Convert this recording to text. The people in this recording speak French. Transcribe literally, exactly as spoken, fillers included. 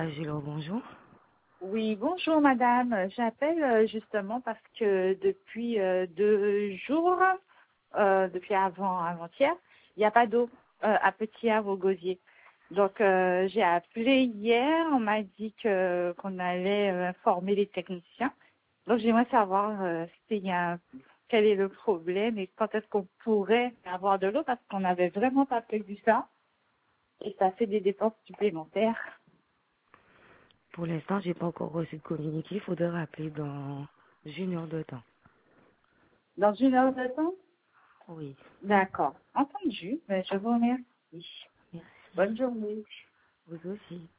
Agilo, bonjour. Oui, bonjour madame. J'appelle euh, justement parce que depuis euh, deux jours, euh, depuis avant avant-hier, il n'y a pas d'eau euh, à Petit Havre au Gosier. Donc euh, j'ai appelé hier, on m'a dit que qu'on allait euh, informer les techniciens. Donc j'aimerais savoir euh, s'il y a quel est le problème et quand est-ce qu'on pourrait avoir de l'eau parce qu'on n'avait vraiment pas prévu ça et ça fait des dépenses supplémentaires. Pour l'instant, j'ai pas encore reçu de communiqué. Il faudrait rappeler dans une heure de temps. Dans une heure de temps? Oui. D'accord. Entendu. Ben, je vous remercie. Merci. Bonne journée. Vous aussi.